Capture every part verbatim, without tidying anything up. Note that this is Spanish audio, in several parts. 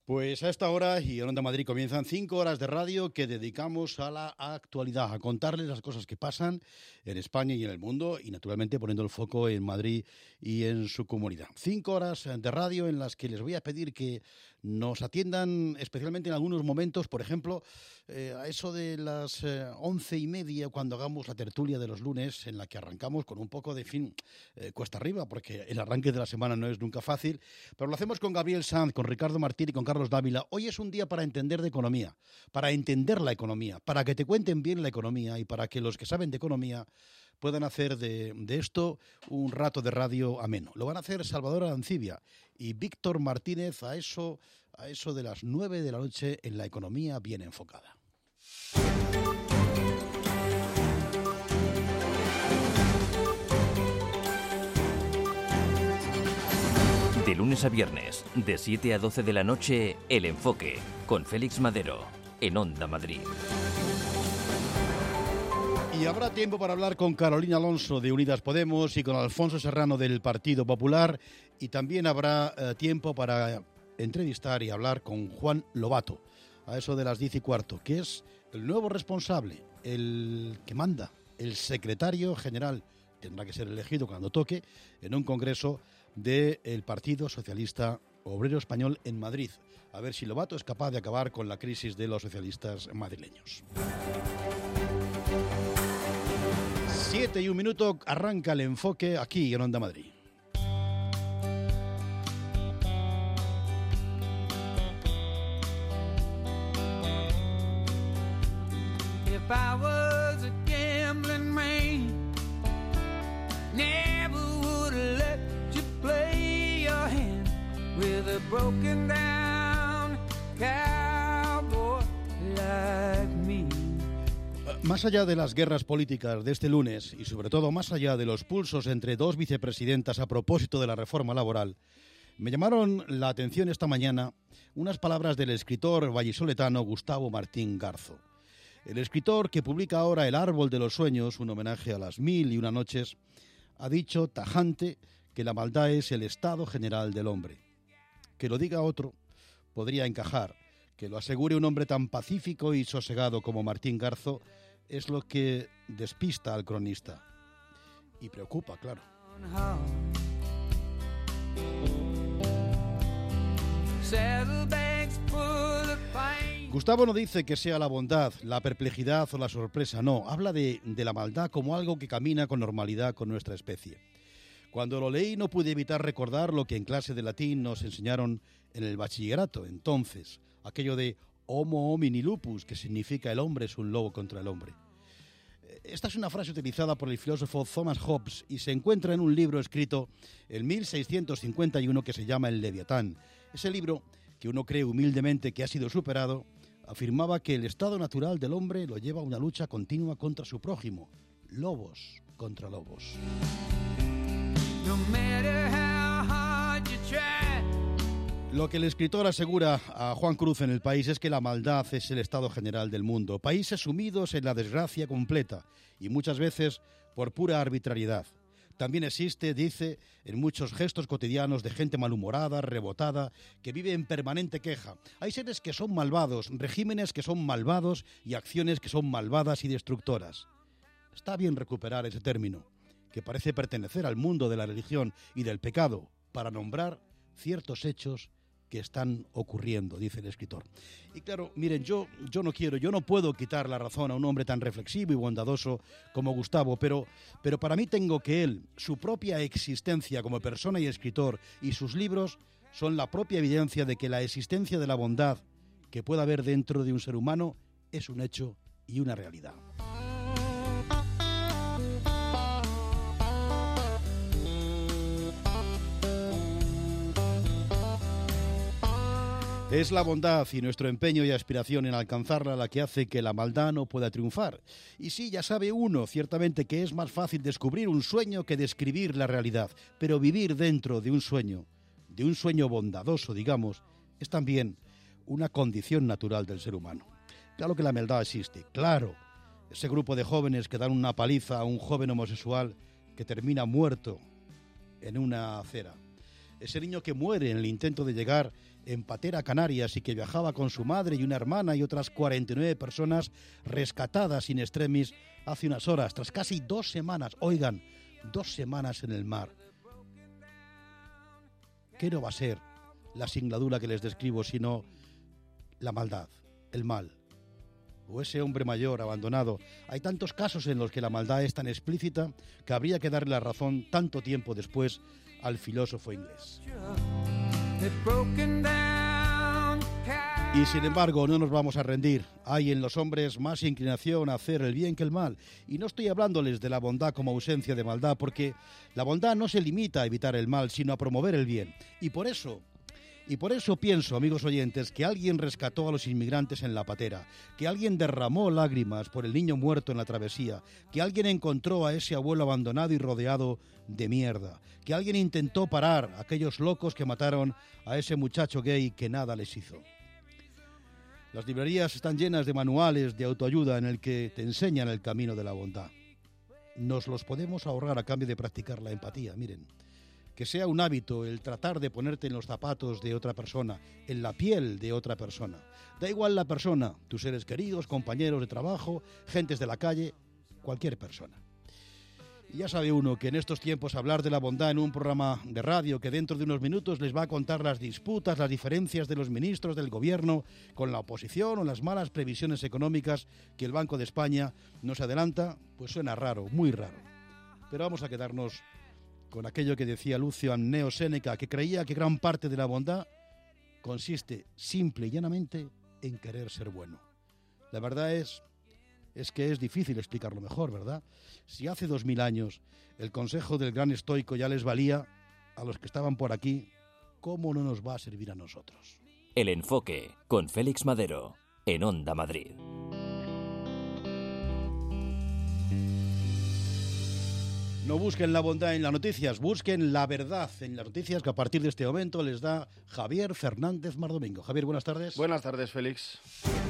Pues a esta hora y en Onda Madrid comienzan cinco horas de radio que dedicamos a la actualidad, a contarles las cosas que pasan en España y en el mundo y naturalmente poniendo el foco en Madrid y en su comunidad. Cinco horas de radio en las que les voy a pedir que nos atiendan especialmente en algunos momentos, por ejemplo, eh, a eso de las eh, once y media cuando hagamos la tertulia de los lunes en la que arrancamos con un poco de fin eh, cuesta arriba porque el arranque de la semana no es nunca fácil, pero lo hacemos con Gabriel Sanz, con Ricardo Martín y con Carlos Dávila. Hoy es un día para entender de economía, para entender la economía, para que te cuenten bien la economía y para que los que saben de economía puedan hacer de, de esto un rato de radio ameno. Lo van a hacer Salvador Arancibia y Víctor Martínez a eso, a eso de las nueve de la noche en La Economía Bien Enfocada. De lunes a viernes, de siete a doce de la noche, El Enfoque, con Félix Madero, en Onda Madrid. Y habrá tiempo para hablar con Carolina Alonso de Unidas Podemos y con Alfonso Serrano del Partido Popular. Y también habrá eh, tiempo para entrevistar y hablar con Juan Lobato, a eso de las diez y cuarto, que es el nuevo responsable, el que manda, el secretario general, tendrá que ser elegido cuando toque, en un congreso del Partido Socialista Obrero Español en Madrid. A ver si Lobato es capaz de acabar con la crisis de los socialistas madrileños. Siete y un minuto, arranca El Enfoque aquí en Onda Madrid. If I was a gambling man, never would have let you play your hand with a broken down cowboy like me. Más allá de las guerras políticas de este lunes y sobre todo más allá de los pulsos entre dos vicepresidentas a propósito de la reforma laboral, me llamaron la atención esta mañana unas palabras del escritor vallisoletano Gustavo Martín Garzo. El escritor, que publica ahora El Árbol de los Sueños, un homenaje a las mil y una noches, ha dicho tajante que la maldad es el estado general del hombre. Que lo diga otro podría encajar. Que lo asegure un hombre tan pacífico y sosegado como Martín Garzo es lo que despista al cronista. Y preocupa, claro. Gustavo no dice que sea la bondad, la perplejidad o la sorpresa, no. Habla de, de la maldad como algo que camina con normalidad con nuestra especie. Cuando lo leí no pude evitar recordar lo que en clase de latín nos enseñaron en el bachillerato. Entonces, aquello de homo homini lupus, que significa el hombre es un lobo contra el hombre. Esta es una frase utilizada por el filósofo Thomas Hobbes y se encuentra en un libro escrito en mil seiscientos cincuenta y uno que se llama El Leviatán. Ese libro, que uno cree humildemente que ha sido superado, afirmaba que el estado natural del hombre lo lleva a una lucha continua contra su prójimo, lobos contra lobos. No matter how hard you try. Lo que el escritor asegura a Juan Cruz en El País es que la maldad es el estado general del mundo. Países sumidos en la desgracia completa y muchas veces por pura arbitrariedad. También existe, dice, en muchos gestos cotidianos de gente malhumorada, rebotada, que vive en permanente queja. Hay seres que son malvados, regímenes que son malvados y acciones que son malvadas y destructoras. Está bien recuperar ese término, que parece pertenecer al mundo de la religión y del pecado, para nombrar ciertos hechos que están ocurriendo, dice el escritor. Y claro, miren, yo, yo no quiero, yo no puedo quitar la razón a un hombre tan reflexivo y bondadoso como Gustavo, pero, pero para mí tengo que él, su propia existencia como persona y escritor y sus libros son la propia evidencia de que la existencia de la bondad que pueda haber dentro de un ser humano es un hecho y una realidad. Es la bondad y nuestro empeño y aspiración en alcanzarla la que hace que la maldad no pueda triunfar. Y sí, ya sabe uno, ciertamente, que es más fácil descubrir un sueño que describir la realidad. Pero vivir dentro de un sueño, de un sueño bondadoso, digamos, es también una condición natural del ser humano. Claro que la maldad existe, claro. Ese grupo de jóvenes que dan una paliza a un joven homosexual que termina muerto en una acera. Ese niño que muere en el intento de llegar en patera Canarias y que viajaba con su madre y una hermana y otras cuarenta y nueve personas rescatadas in extremis hace unas horas, tras casi dos semanas, oigan, dos semanas en el mar. ¿Qué no va a ser la singladura que les describo, sino la maldad, el mal? O ese hombre mayor abandonado. Hay tantos casos en los que la maldad es tan explícita que habría que darle la razón tanto tiempo después al filósofo inglés. Y sin embargo, no nos vamos a rendir. Hay en los hombres más inclinación a hacer el bien que el mal. Y no estoy hablándoles de la bondad como ausencia de maldad, porque la bondad no se limita a evitar el mal, sino a promover el bien. Y por eso... Y por eso pienso, amigos oyentes, que alguien rescató a los inmigrantes en la patera, que alguien derramó lágrimas por el niño muerto en la travesía, que alguien encontró a ese abuelo abandonado y rodeado de mierda, que alguien intentó parar a aquellos locos que mataron a ese muchacho gay que nada les hizo. Las librerías están llenas de manuales de autoayuda en el que te enseñan el camino de la bondad. Nos los podemos ahorrar a cambio de practicar la empatía, miren. Que sea un hábito el tratar de ponerte en los zapatos de otra persona, en la piel de otra persona. Da igual la persona, tus seres queridos, compañeros de trabajo, gentes de la calle, cualquier persona. Y ya sabe uno que en estos tiempos hablar de la bondad en un programa de radio que dentro de unos minutos les va a contar las disputas, las diferencias de los ministros del gobierno con la oposición o las malas previsiones económicas que el Banco de España nos adelanta, pues suena raro, muy raro. Pero vamos a quedarnos con aquello que decía Lucio Anneo Séneca, que creía que gran parte de la bondad consiste simple y llanamente en querer ser bueno. La verdad es, es que es difícil explicarlo mejor, ¿verdad? Si hace dos mil años el consejo del gran estoico ya les valía a los que estaban por aquí, ¿cómo no nos va a servir a nosotros? El Enfoque, con Félix Madero, en Onda Madrid. No busquen la bondad en las noticias, busquen la verdad en las noticias que a partir de este momento les da Javier Fernández Mardomingo. Javier, buenas tardes. Buenas tardes, Félix.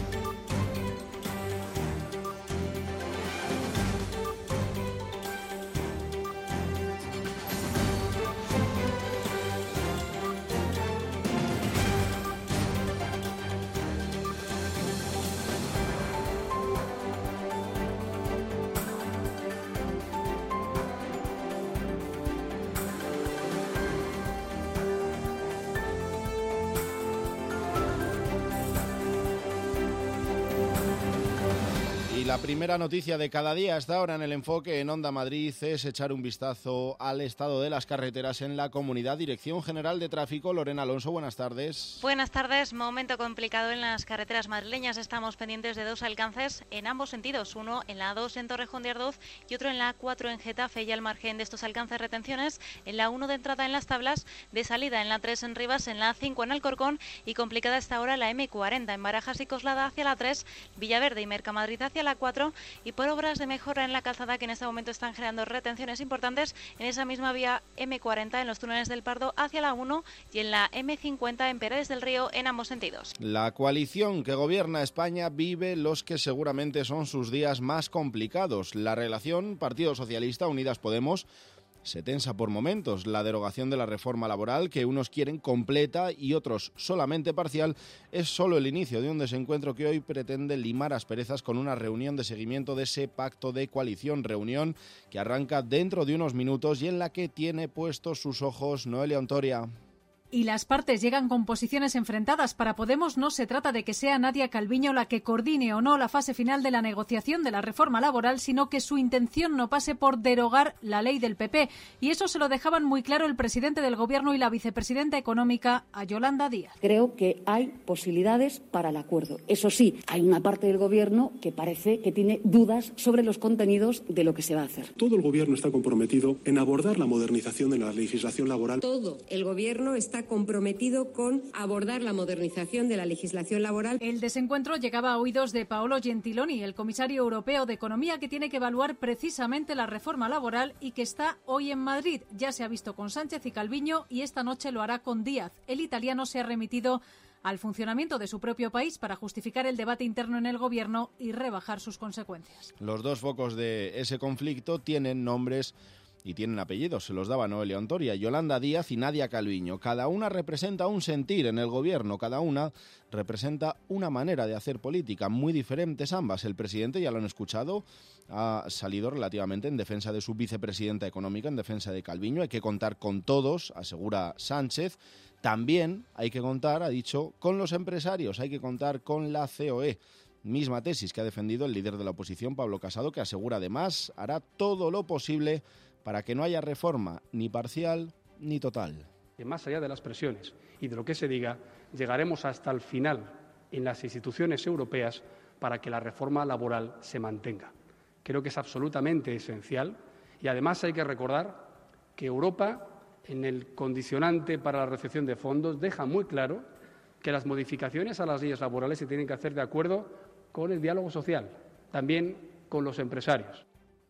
La primera noticia de cada día hasta ahora en el Enfoque en Onda Madrid es echar un vistazo al estado de las carreteras en la comunidad. Dirección General de Tráfico, Lorena Alonso, buenas tardes. Buenas tardes. Momento complicado en las carreteras madrileñas. Estamos pendientes de dos alcances en ambos sentidos. Uno en la A dos en Torrejón de Ardoz y otro en la A cuatro en Getafe. Y al margen de estos alcances, retenciones en la uno de entrada en Las Tablas, de salida en la tres en Rivas, en la A cinco en Alcorcón y complicada hasta ahora la eme cuarenta en Barajas y Coslada hacia la tres, Villaverde y Mercamadrid hacia la cuatro y por obras de mejora en la calzada que en este momento están generando retenciones importantes en esa misma vía eme cuarenta en los túneles del Pardo hacia la uno y en la eme cincuenta en Paredes del Río en ambos sentidos. La coalición que gobierna España vive los que seguramente son sus días más complicados. La relación Partido Socialista Unidas Podemos se tensa por momentos. La derogación de la reforma laboral, que unos quieren completa y otros solamente parcial, es solo el inicio de un desencuentro que hoy pretende limar asperezas con una reunión de seguimiento de ese pacto de coalición, reunión que arranca dentro de unos minutos y en la que tiene puestos sus ojos Noelia Ontoria. Y las partes llegan con posiciones enfrentadas. Para Podemos no se trata de que sea Nadia Calviño la que coordine o no la fase final de la negociación de la reforma laboral, sino que su intención no pase por derogar la ley del P P. Y eso se lo dejaban muy claro el presidente del Gobierno y la vicepresidenta económica, a Yolanda Díaz. Creo que hay posibilidades para el acuerdo. Eso sí, hay una parte del Gobierno que parece que tiene dudas sobre los contenidos de lo que se va a hacer. Todo el Gobierno está comprometido en abordar la modernización de la legislación laboral. Todo el Gobierno está comprometido con abordar la modernización de la legislación laboral. El desencuentro llegaba a oídos de Paolo Gentiloni, el comisario europeo de Economía, que tiene que evaluar precisamente la reforma laboral y que está hoy en Madrid. Ya se ha visto con Sánchez y Calviño y esta noche lo hará con Díaz. El italiano se ha remitido al funcionamiento de su propio país para justificar el debate interno en el Gobierno y rebajar sus consecuencias. Los dos focos de ese conflicto tienen nombres y tienen apellidos, se los daba Noelia Ontoria, Yolanda Díaz y Nadia Calviño. Cada una representa un sentir en el gobierno, cada una representa una manera de hacer política, muy diferentes ambas. El presidente, ya lo han escuchado, ha salido relativamente en defensa de su vicepresidenta económica, en defensa de Calviño. Hay que contar con todos, asegura Sánchez. También hay que contar, ha dicho, con los empresarios, hay que contar con la C O E. Misma tesis que ha defendido el líder de la oposición, Pablo Casado, que asegura además hará todo lo posible para que no haya reforma ni parcial ni total. Que más allá de las presiones y de lo que se diga, llegaremos hasta el final en las instituciones europeas para que la reforma laboral se mantenga. Creo que es absolutamente esencial y además hay que recordar que Europa, en el condicionante para la recepción de fondos, deja muy claro que las modificaciones a las leyes laborales se tienen que hacer de acuerdo con el diálogo social, también con los empresarios.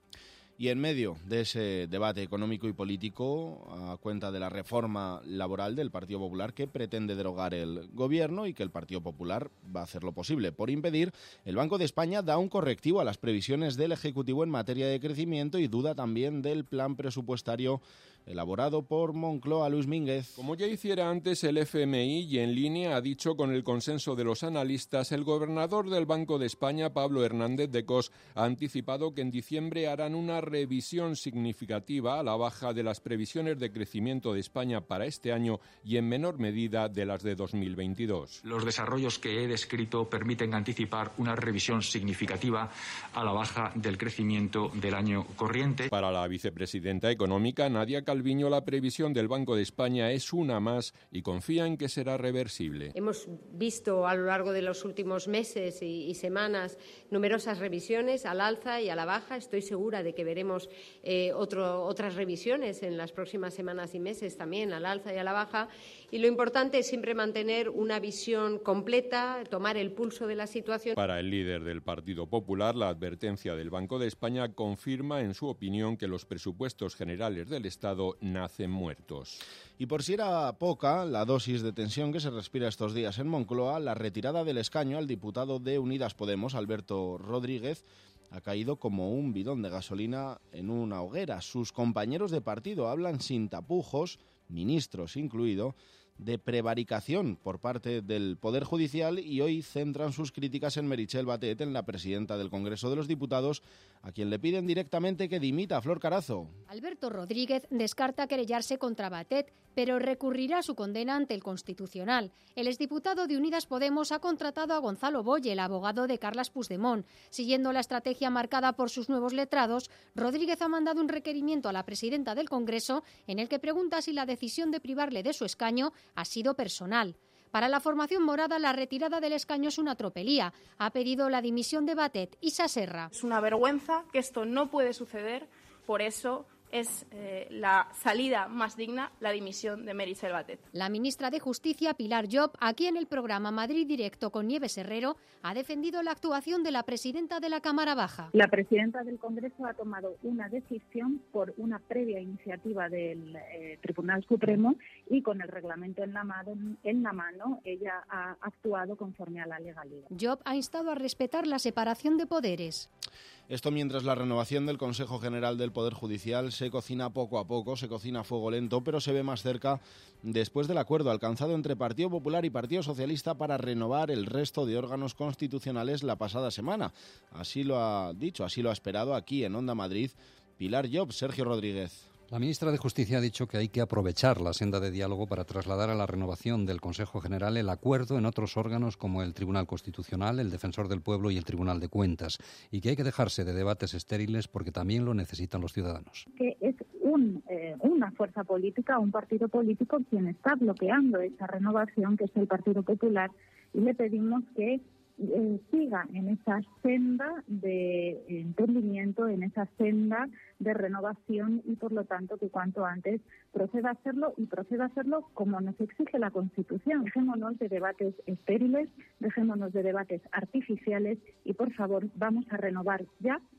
Y en medio de ese debate económico y político, a cuenta de la reforma laboral del Partido Popular que pretende derogar el Gobierno y que el Partido Popular va a hacer lo posible por impedir, el Banco de España da un correctivo a las previsiones del Ejecutivo en materia de crecimiento y duda también del plan presupuestario elaborado por Moncloa. Luis Mínguez. Como ya hiciera antes el F M I y en línea ha dicho con el consenso de los analistas, el gobernador del Banco de España, Pablo Hernández de Cos, ha anticipado que en diciembre harán una revisión significativa a la baja de las previsiones de crecimiento de España para este año y en menor medida de las de dos mil veintidós. Los desarrollos que he descrito permiten anticipar una revisión significativa a la baja del crecimiento del año corriente. Para la vicepresidenta económica, Nadia Calviño, la previsión del Banco de España es una más y confía en que será reversible. Hemos visto a lo largo de los últimos meses y, y semanas numerosas revisiones al alza y a la baja. Estoy segura de que veremos eh, otro, otras revisiones en las próximas semanas y meses también al alza y a la baja. Y lo importante es siempre mantener una visión completa, tomar el pulso de la situación. Para el líder del Partido Popular, la advertencia del Banco de España confirma, en su opinión, que los presupuestos generales del Estado nacen muertos. Y por si era poca la dosis de tensión que se respira estos días en Moncloa, la retirada del escaño al diputado de Unidas Podemos, Alberto Rodríguez, ha caído como un bidón de gasolina en una hoguera. Sus compañeros de partido hablan sin tapujos, ministros incluido, de prevaricación por parte del Poder Judicial y hoy centran sus críticas en Meritxell Batet, en la presidenta del Congreso de los Diputados, a quien le piden directamente que dimita. Flor Carazo. Alberto Rodríguez descarta querellarse contra Batet, pero recurrirá su condena ante el Constitucional. El exdiputado de Unidas Podemos ha contratado a Gonzalo Boye, el abogado de Carles Puigdemont. Siguiendo la estrategia marcada por sus nuevos letrados, Rodríguez ha mandado un requerimiento a la presidenta del Congreso en el que pregunta si la decisión de privarle de su escaño ha sido personal. Para la formación morada, la retirada del escaño es una tropelía. Ha pedido la dimisión de Batet. Isa Serra. Es una vergüenza que esto no puede suceder, por eso es eh, la salida más digna, la dimisión de Meritxell Batet. La ministra de Justicia, Pilar Llop, aquí en el programa Madrid Directo con Nieves Herrero, ha defendido la actuación de la presidenta de la Cámara Baja. La presidenta del Congreso ha tomado una decisión por una previa iniciativa del eh, Tribunal Supremo y con el reglamento en la, mano, en la mano ella ha actuado conforme a la legalidad. Llop ha instado a respetar la separación de poderes. Esto mientras la renovación del Consejo General del Poder Judicial se cocina poco a poco, se cocina a fuego lento, pero se ve más cerca después del acuerdo alcanzado entre Partido Popular y Partido Socialista para renovar el resto de órganos constitucionales la pasada semana. Así lo ha dicho, así lo ha esperado aquí en Onda Madrid Pilar Llop. Sergio Rodríguez. La ministra de Justicia ha dicho que hay que aprovechar la senda de diálogo para trasladar a la renovación del Consejo General el acuerdo en otros órganos como el Tribunal Constitucional, el Defensor del Pueblo y el Tribunal de Cuentas, y que hay que dejarse de debates estériles porque también lo necesitan los ciudadanos. Que es un, eh, una fuerza política, un partido político quien está bloqueando esa renovación, que es el Partido Popular, y le pedimos que Eh, siga en esa senda de entendimiento, en esa senda de renovación y, por lo tanto, que cuanto antes proceda a hacerlo y proceda a hacerlo como nos exige la Constitución. Dejémonos de debates estériles, dejémonos de debates artificiales y, por favor, vamos a renovar ya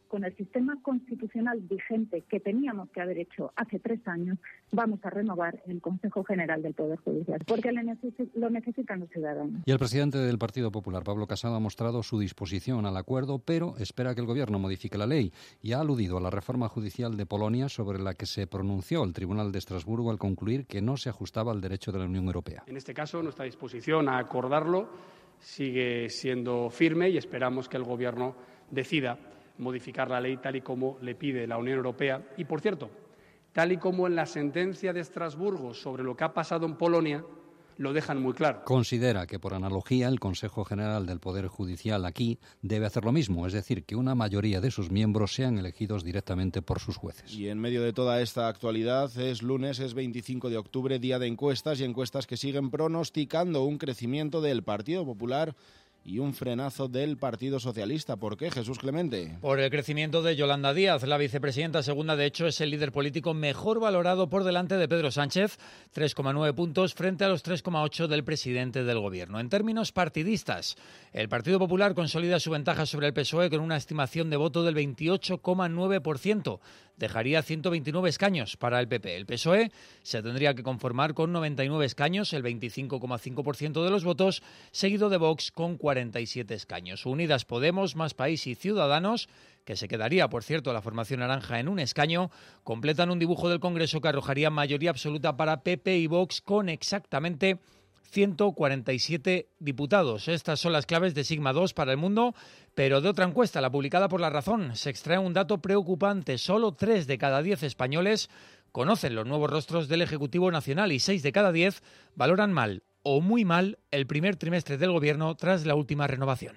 con el sistema constitucional vigente que teníamos que haber hecho hace tres años, vamos a renovar el Consejo General del Poder Judicial, porque lo, neces- lo necesitan los ciudadanos. Y el presidente del Partido Popular, Pablo Casado, ha mostrado su disposición al acuerdo, pero espera que el Gobierno modifique la ley y ha aludido a la reforma judicial de Polonia sobre la que se pronunció el Tribunal de Estrasburgo al concluir que no se ajustaba al derecho de la Unión Europea. En este caso, nuestra disposición a acordarlo sigue siendo firme y esperamos que el Gobierno decida modificar la ley tal y como le pide la Unión Europea. Y, por cierto, tal y como en la sentencia de Estrasburgo sobre lo que ha pasado en Polonia, lo dejan muy claro. Considera que, por analogía, el Consejo General del Poder Judicial aquí debe hacer lo mismo, es decir, que una mayoría de sus miembros sean elegidos directamente por sus jueces. Y en medio de toda esta actualidad, es lunes, es veinticinco de octubre, día de encuestas, y encuestas que siguen pronosticando un crecimiento del Partido Popular y un frenazo del Partido Socialista. ¿Por qué, Jesús Clemente? Por el crecimiento de Yolanda Díaz. La vicepresidenta segunda, de hecho, es el líder político mejor valorado por delante de Pedro Sánchez, tres coma nueve puntos frente a los tres coma ocho del presidente del Gobierno. En términos partidistas, el Partido Popular consolida su ventaja sobre el P S O E con una estimación de voto del veintiocho coma nueve por ciento. Dejaría ciento veintinueve escaños para el P P. El P S O E se tendría que conformar con noventa y nueve escaños, el veinticinco coma cinco por ciento de los votos, seguido de Vox con cuarenta y siete escaños. Unidas Podemos, Más País y Ciudadanos, que se quedaría, por cierto, la formación naranja en un escaño, completan un dibujo del Congreso que arrojaría mayoría absoluta para P P y Vox con exactamente ciento cuarenta y siete diputados. Estas son las claves de Sigma dos para el mundo, pero de otra encuesta, la publicada por La Razón, se extrae un dato preocupante. Solo tres de cada diez españoles conocen los nuevos rostros del Ejecutivo Nacional y seis de cada diez valoran mal o muy mal el primer trimestre del Gobierno tras la última renovación.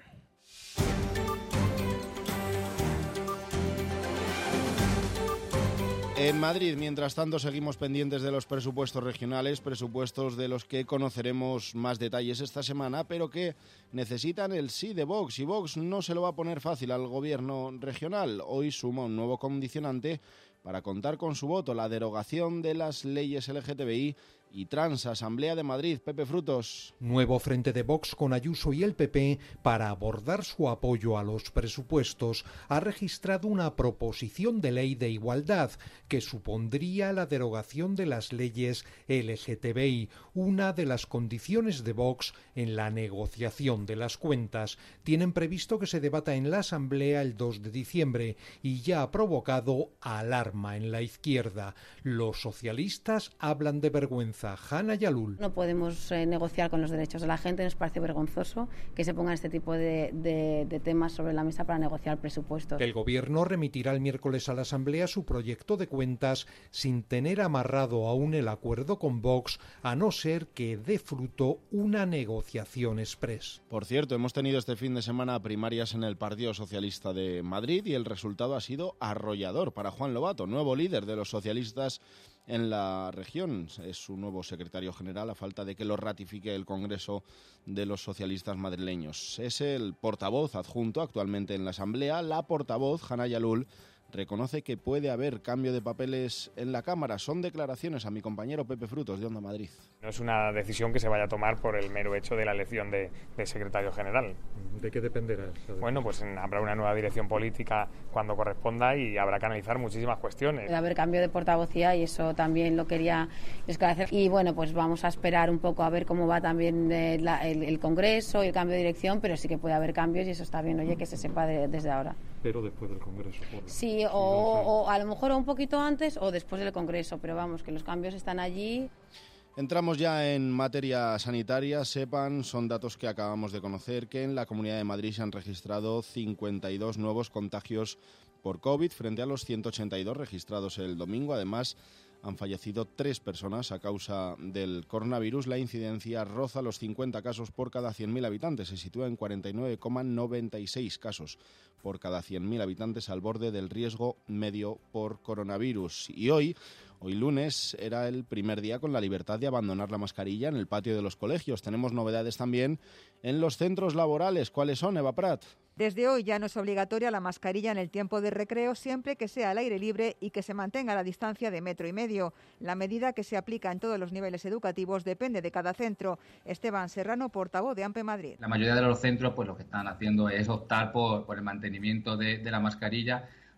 En Madrid, mientras tanto, seguimos pendientes de los presupuestos regionales, presupuestos de los que conoceremos más detalles esta semana, pero que necesitan el sí de Vox. Y Vox no se lo va a poner fácil al gobierno regional. Hoy suma un nuevo condicionante para contar con su voto, la derogación de las leyes L G T B I y trans. Asamblea de Madrid, Pepe Frutos. Nuevo frente de Vox con Ayuso y el P P para abordar su apoyo a los presupuestos. Ha registrado una proposición de ley de igualdad que supondría la derogación de las leyes L G T B I, una de las condiciones de Vox en la negociación de las cuentas. Tienen previsto que se debata en la Asamblea el dos de diciembre y ya ha provocado alarma en la izquierda. Los socialistas hablan de vergüenza. Hanna Yalul. No podemos eh, negociar con los derechos de la gente. Nos parece vergonzoso que se pongan este tipo de, de, de temas sobre la mesa para negociar presupuestos. El Gobierno remitirá el miércoles a la Asamblea su proyecto de cuentas sin tener amarrado aún el acuerdo con Vox, a no ser que dé fruto una negociación exprés. Por cierto, hemos tenido este fin de semana primarias en el Partido Socialista de Madrid y el resultado ha sido arrollador para Juan Lobato, nuevo líder de los socialistas en la región. Es su nuevo secretario general a falta de que lo ratifique el Congreso de los Socialistas madrileños. Es el portavoz adjunto actualmente en la Asamblea. La portavoz, Hanna Yalul, reconoce que puede haber cambio de papeles en la Cámara. Son declaraciones a mi compañero Pepe Frutos de Onda Madrid. No es una decisión que se vaya a tomar por el mero hecho de la elección de, de secretario general. ¿De qué dependerá? Bueno, pues habrá una nueva dirección política cuando corresponda y habrá que analizar muchísimas cuestiones. Debe haber cambio de portavocía y eso también lo quería esclarecer. Y bueno, pues vamos a esperar un poco a ver cómo va también el, el, el Congreso y el cambio de dirección, pero sí que puede haber cambios y eso está bien, oye, que se sepa de, desde ahora. Pero después del Congreso. Por... Sí, o, o a lo mejor un poquito antes o después del Congreso, pero vamos, que los cambios están allí. Entramos ya en materia sanitaria. Sepan, son datos que acabamos de conocer, que en la Comunidad de Madrid se han registrado cincuenta y dos nuevos contagios por COVID frente a los ciento ochenta y dos registrados el domingo. Además, han fallecido tres personas a causa del coronavirus. La incidencia roza los cincuenta casos por cada cien mil habitantes. Se sitúa en cuarenta y nueve coma noventa y seis casos por cada cien mil habitantes, al borde del riesgo medio por coronavirus. Y hoy, hoy lunes, era el primer día con la libertad de abandonar la mascarilla en el patio de los colegios. Tenemos novedades también en los centros laborales. ¿Cuáles son, Eva Prat? Desde hoy ya no es obligatoria la mascarilla en el tiempo de recreo, siempre que sea al aire libre y que se mantenga la distancia de metro y medio. La medida, que se aplica en todos los niveles educativos, depende de cada centro. Esteban Serrano, portavoz de AMPE Madrid. La mayoría de los centros pues lo que están haciendo es optar por, por el mantenimiento de, de la mascarilla,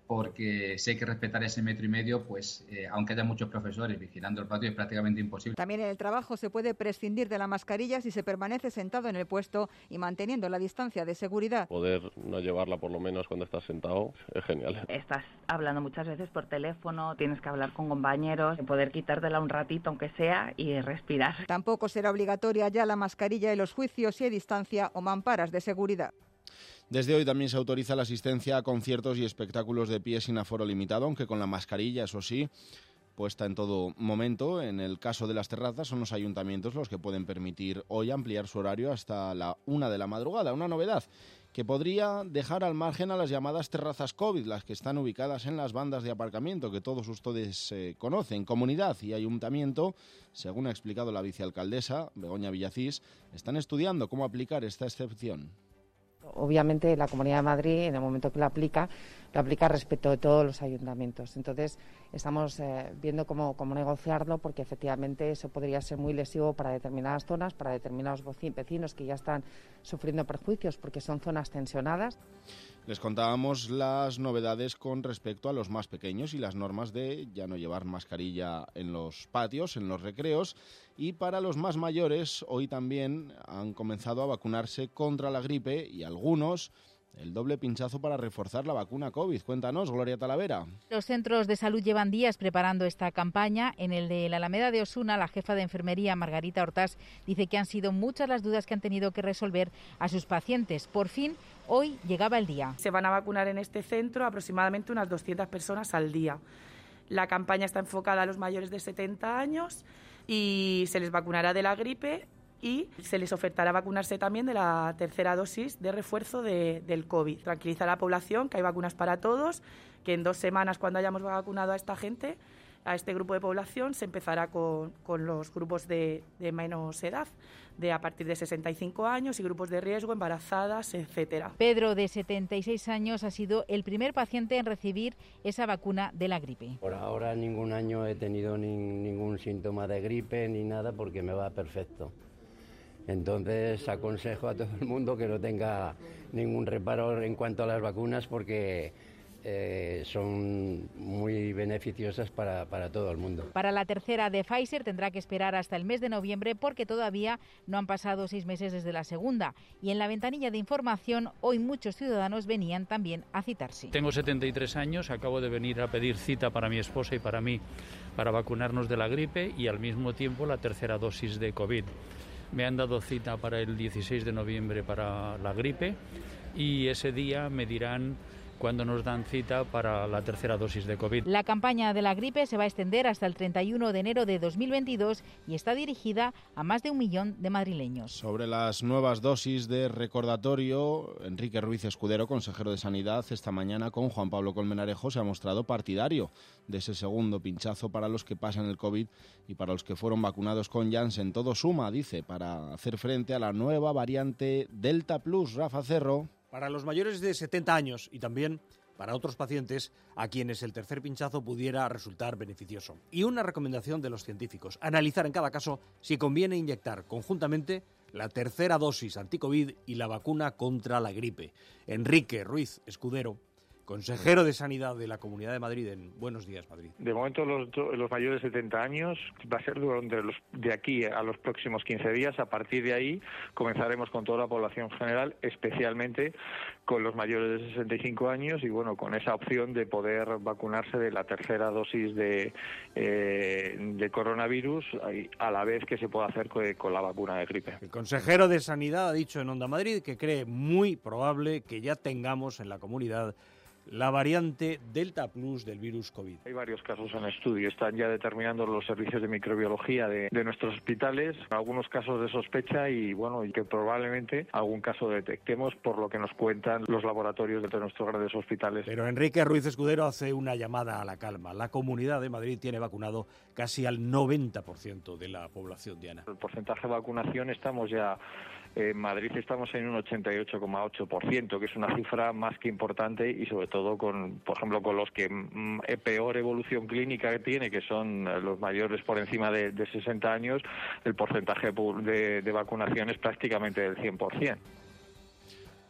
porque si hay que respetar ese metro y medio, pues eh, aunque haya muchos profesores vigilando el patio, es prácticamente imposible. También en el trabajo se puede prescindir de la mascarilla si se permanece sentado en el puesto y manteniendo la distancia de seguridad. Poder no llevarla por lo menos cuando estás sentado es genial. Estás hablando muchas veces por teléfono, tienes que hablar con compañeros, poder quitártela un ratito aunque sea y respirar. Tampoco será obligatoria ya la mascarilla en los juicios si hay distancia o mamparas de seguridad. Desde hoy también se autoriza la asistencia a conciertos y espectáculos de pie sin aforo limitado, aunque con la mascarilla, eso sí, puesta en todo momento. En el caso de las terrazas, son los ayuntamientos los que pueden permitir hoy ampliar su horario hasta la una de la madrugada. Una novedad que podría dejar al margen a las llamadas terrazas COVID, las que están ubicadas en las bandas de aparcamiento, que todos ustedes eh, conocen. Comunidad y ayuntamiento, según ha explicado la vicealcaldesa Begoña Villacís, están estudiando cómo aplicar esta excepción. Obviamente la Comunidad de Madrid, en el momento que la aplica, lo aplica respecto de todos los ayuntamientos. Entonces estamos eh, viendo cómo, cómo negociarlo, porque efectivamente eso podría ser muy lesivo para determinadas zonas, para determinados vecinos que ya están sufriendo perjuicios porque son zonas tensionadas. Les contábamos las novedades con respecto a los más pequeños y las normas de ya no llevar mascarilla en los patios, en los recreos. Y para los más mayores, hoy también han comenzado a vacunarse contra la gripe y algunos el doble pinchazo para reforzar la vacuna COVID. Cuéntanos, Gloria Talavera. Los centros de salud llevan días preparando esta campaña. En el de la Alameda de Osuna, la jefa de enfermería, Margarita Hortás, dice que han sido muchas las dudas que han tenido que resolver a sus pacientes. Por fin, hoy llegaba el día. Se van a vacunar en este centro aproximadamente unas doscientas personas al día. La campaña está enfocada a los mayores de setenta años y se les vacunará de la gripe y se les ofertará vacunarse también de la tercera dosis de refuerzo de, del COVID. Tranquiliza a la población que hay vacunas para todos, que en dos semanas, cuando hayamos vacunado a esta gente, a este grupo de población, se empezará con, con los grupos de, de menos edad, de a partir de sesenta y cinco años y grupos de riesgo, embarazadas, etcétera. Pedro, de setenta y seis años, ha sido el primer paciente en recibir esa vacuna de la gripe. Por ahora ningún año he tenido ni, ningún síntoma de gripe ni nada porque me va perfecto. Entonces aconsejo a todo el mundo que no tenga ningún reparo en cuanto a las vacunas porque eh, son muy beneficiosas para, para todo el mundo. Para la tercera de Pfizer tendrá que esperar hasta el mes de noviembre porque todavía no han pasado seis meses desde la segunda. Y en la ventanilla de información hoy muchos ciudadanos venían también a citarse. Tengo setenta y tres años, acabo de venir a pedir cita para mi esposa y para mí para vacunarnos de la gripe y al mismo tiempo la tercera dosis de COVID. Me han dado cita para el dieciséis de noviembre para la gripe y ese día me dirán cuándo nos dan cita para la tercera dosis de COVID. La campaña de la gripe se va a extender hasta el treinta y uno de enero de dos mil veintidós y está dirigida a más de un millón de madrileños. Sobre las nuevas dosis de recordatorio, Enrique Ruiz Escudero, consejero de Sanidad, esta mañana con Juan Pablo Colmenarejo se ha mostrado partidario de ese segundo pinchazo para los que pasan el COVID y para los que fueron vacunados con Janssen. Todo suma, dice, para hacer frente a la nueva variante Delta Plus. Rafa Cerro. Para los mayores de setenta años y también para otros pacientes a quienes el tercer pinchazo pudiera resultar beneficioso. Y una recomendación de los científicos, analizar en cada caso si conviene inyectar conjuntamente la tercera dosis anticovid y la vacuna contra la gripe. Enrique Ruiz Escudero, consejero de Sanidad de la Comunidad de Madrid en Buenos Días, Madrid. De momento los, los mayores de setenta años va a ser durante los, de aquí a los próximos quince días. A partir de ahí comenzaremos con toda la población general, especialmente con los mayores de sesenta y cinco años y bueno, con esa opción de poder vacunarse de la tercera dosis de, eh, de coronavirus a la vez que se puede hacer con, con la vacuna de gripe. El consejero de Sanidad ha dicho en Onda Madrid que cree muy probable que ya tengamos en la comunidad la variante Delta Plus del virus COVID. Hay varios casos en estudio, están ya determinando los servicios de microbiología de, de nuestros hospitales, algunos casos de sospecha y bueno, y que probablemente algún caso detectemos por lo que nos cuentan los laboratorios de nuestros grandes hospitales. Pero Enrique Ruiz Escudero hace una llamada a la calma. La Comunidad de Madrid tiene vacunado casi al noventa por ciento de la población diana. El porcentaje de vacunación estamos ya en Madrid estamos en un ochenta y ocho coma ocho por ciento, que es una cifra más que importante y sobre todo con, por ejemplo, con los que mm, peor evolución clínica que tiene, que son los mayores por encima de, de sesenta años, el porcentaje de, de vacunación es prácticamente del cien por ciento.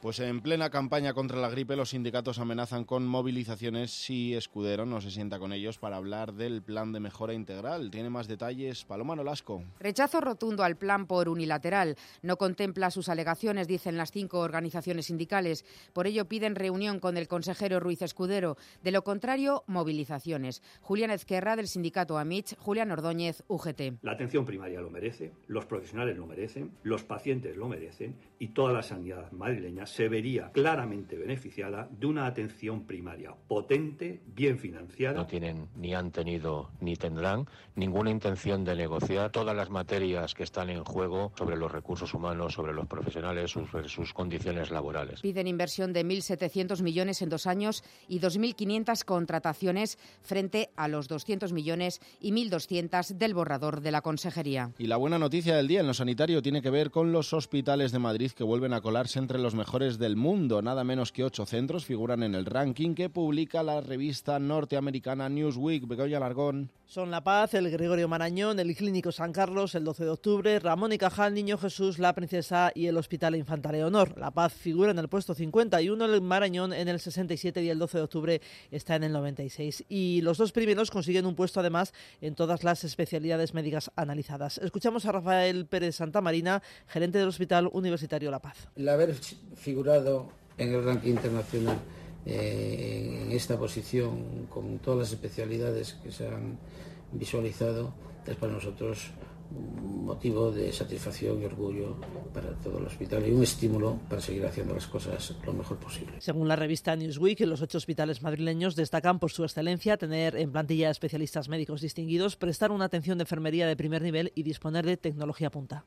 Pues en plena campaña contra la gripe, los sindicatos amenazan con movilizaciones si Escudero no se sienta con ellos para hablar del plan de mejora integral. Tiene más detalles Paloma Nolasco. Rechazo rotundo al plan por unilateral. No contempla sus alegaciones, dicen las cinco organizaciones sindicales. Por ello piden reunión con el consejero Ruiz Escudero. De lo contrario, movilizaciones. Julián Ezquerra, del sindicato AMITS, Julián Ordóñez, U G T. La atención primaria lo merece, los profesionales lo merecen, los pacientes lo merecen y toda la sanidad madrileña se vería claramente beneficiada de una atención primaria potente, bien financiada. No tienen ni han tenido ni tendrán ninguna intención de negociar todas las materias que están en juego sobre los recursos humanos, sobre los profesionales, sobre sus condiciones laborales. Piden inversión de mil setecientos millones en dos años y dos mil quinientas contrataciones frente a los doscientos millones y mil doscientos del borrador de la consejería. Y la buena noticia del día en lo sanitario tiene que ver con los hospitales de Madrid que vuelven a colarse entre los mejores del mundo. Nada menos que ocho centros figuran en el ranking que publica la revista norteamericana Newsweek. Begoña Alargón. Son La Paz, el Gregorio Marañón, el Clínico San Carlos, el doce de octubre, Ramón y Cajal, Niño Jesús, La Princesa y el Hospital Infanta Leonor. La Paz figura en el puesto cincuenta y uno, el Marañón en el sesenta y siete y el doce de octubre está en el noventa y seis. Y los dos primeros consiguen un puesto además en todas las especialidades médicas analizadas. Escuchamos a Rafael Pérez Santamarina, gerente del Hospital Universitario La Paz. El haber figurado en el ranking internacional eh, en esta posición con todas las especialidades que se han visualizado es para nosotros un motivo de satisfacción y orgullo para todo el hospital y un estímulo para seguir haciendo las cosas lo mejor posible. Según la revista Newsweek, los ocho hospitales madrileños destacan por su excelencia, tener en plantilla especialistas médicos distinguidos, prestar una atención de enfermería de primer nivel y disponer de tecnología punta.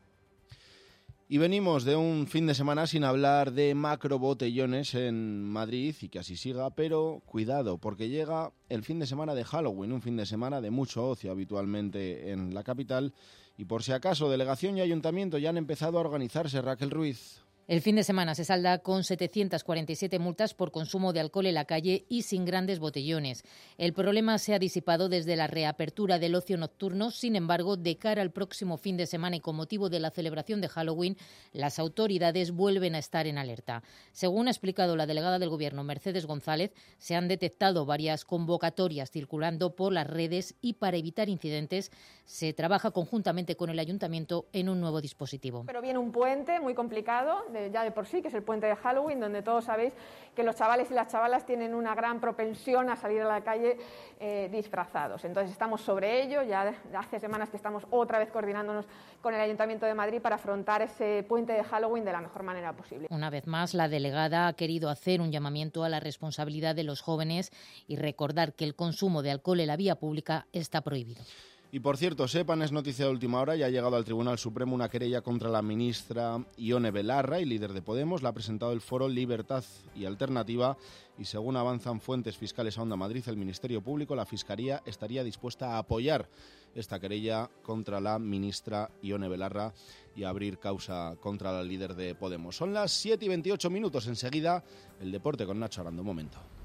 Y venimos de un fin de semana sin hablar de macrobotellones en Madrid y que así siga, pero cuidado, porque llega el fin de semana de Halloween, un fin de semana de mucho ocio habitualmente en la capital. Y por si acaso, delegación y ayuntamiento ya han empezado a organizarse. Raquel Ruiz. El fin de semana se salda con setecientas cuarenta y siete multas por consumo de alcohol en la calle y sin grandes botellones. El problema se ha disipado desde la reapertura del ocio nocturno. Sin embargo, de cara al próximo fin de semana y con motivo de la celebración de Halloween, las autoridades vuelven a estar en alerta. Según ha explicado la delegada del Gobierno, Mercedes González, se han detectado varias convocatorias circulando por las redes y para evitar incidentes se trabaja conjuntamente con el Ayuntamiento en un nuevo dispositivo. Pero viene un puente muy complicado, ya de por sí, que es el puente de Halloween, donde todos sabéis que los chavales y las chavalas tienen una gran propensión a salir a la calle eh, disfrazados. Entonces estamos sobre ello, ya hace semanas que estamos otra vez coordinándonos con el Ayuntamiento de Madrid para afrontar ese puente de Halloween de la mejor manera posible. Una vez más, la delegada ha querido hacer un llamamiento a la responsabilidad de los jóvenes y recordar que el consumo de alcohol en la vía pública está prohibido. Y por cierto, sepan, es noticia de última hora, ya ha llegado al Tribunal Supremo una querella contra la ministra Ione Belarra y líder de Podemos. La ha presentado el foro Libertad y Alternativa y según avanzan fuentes fiscales a Onda Madrid, el Ministerio Público, la Fiscalía, estaría dispuesta a apoyar esta querella contra la ministra Ione Belarra y a abrir causa contra la líder de Podemos. Son las siete y veintiocho minutos, enseguida el deporte con Nacho Arando. Un momento.